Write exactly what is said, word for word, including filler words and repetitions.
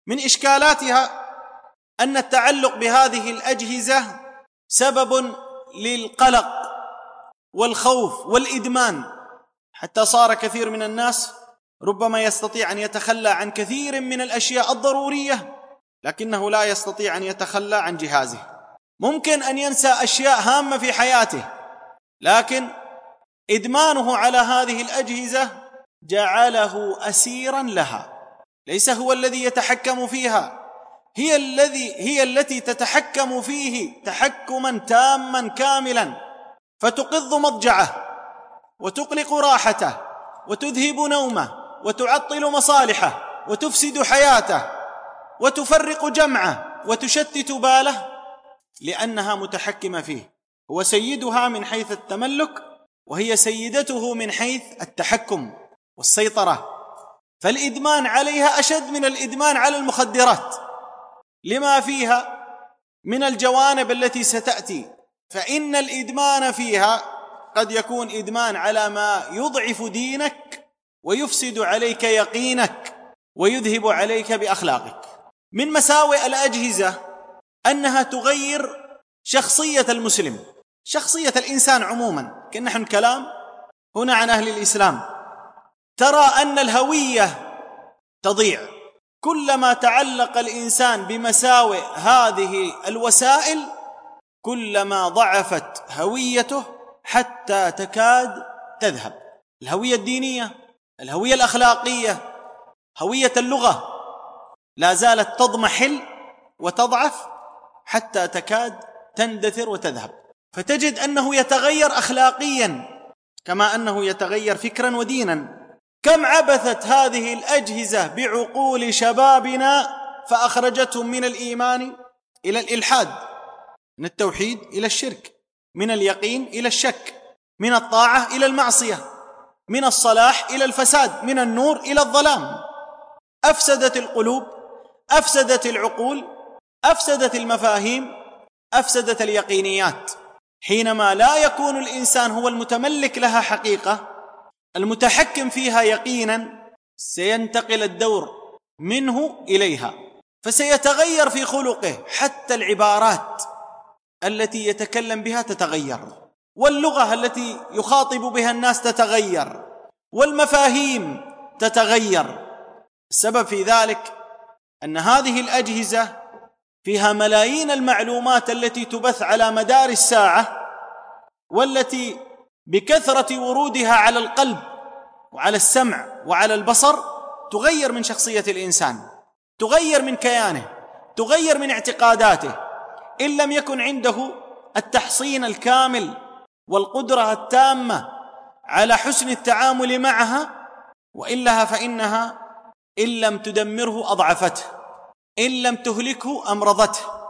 من إشكالاتها أن التعلق بهذه الأجهزة سبب للقلق والخوف والإدمان، حتى صار كثير من الناس ربما يستطيع أن يتخلى عن كثير من الأشياء الضرورية، لكنه لا يستطيع أن يتخلى عن جهازه. ممكن أن ينسى أشياء هامة في حياته، لكن إدمانه على هذه الأجهزة جعله أسيرا لها. ليس هو الذي يتحكم فيها، هي الذي هي التي تتحكم فيه تحكما تاما كاملا، فتقض مضجعه وتقلق راحته وتذهب نومه وتعطل مصالحه وتفسد حياته وتفرق جمعه وتشتت باله، لأنها متحكمة فيه. هو سيدها من حيث التملك، وهي سيدته من حيث التحكم والسيطرة. فالإدمان عليها أشد من الإدمان على المخدرات لما فيها من الجوانب التي ستأتي. فإن الإدمان فيها قد يكون إدمان على ما يضعف دينك ويفسد عليك يقينك ويذهب عليك بأخلاقك. من مساوئ الأجهزة أنها تغير شخصية المسلم، شخصية الإنسان عموما. كنا نحن كلام هنا عن أهل الإسلام. ترى أن الهوية تضيع كلما تعلق الإنسان بمساوئ هذه الوسائل، كلما ضعفت هويته حتى تكاد تذهب. الهوية الدينية، الهوية الأخلاقية، هوية اللغة لا زالت تضمحل وتضعف حتى تكاد تندثر وتذهب. فتجد أنه يتغير أخلاقيا كما أنه يتغير فكرا ودينا. كم عبثت هذه الأجهزة بعقول شبابنا فأخرجتهم من الإيمان إلى الإلحاد، من التوحيد إلى الشرك، من اليقين إلى الشك، من الطاعة إلى المعصية، من الصلاح إلى الفساد، من النور إلى الظلام. أفسدت القلوب، أفسدت العقول، أفسدت المفاهيم، أفسدت اليقينيات. حينما لا يكون الإنسان هو المتملك لها حقيقة، المتحكم فيها يقينا، سينتقل الدور منه إليها، فسيتغير في خلقه. حتى العبارات التي يتكلم بها تتغير، واللغة التي يخاطب بها الناس تتغير، والمفاهيم تتغير. السبب في ذلك أن هذه الأجهزة فيها ملايين المعلومات التي تبث على مدار الساعة، والتي بكثرة ورودها على القلب وعلى السمع وعلى البصر تغير من شخصية الإنسان، تغير من كيانه، تغير من اعتقاداته، إن لم يكن عنده التحصين الكامل والقدرة التامة على حسن التعامل معها. وإلا فإنها إن لم تدمره أضعفته، إن لم تهلكه أمرضته.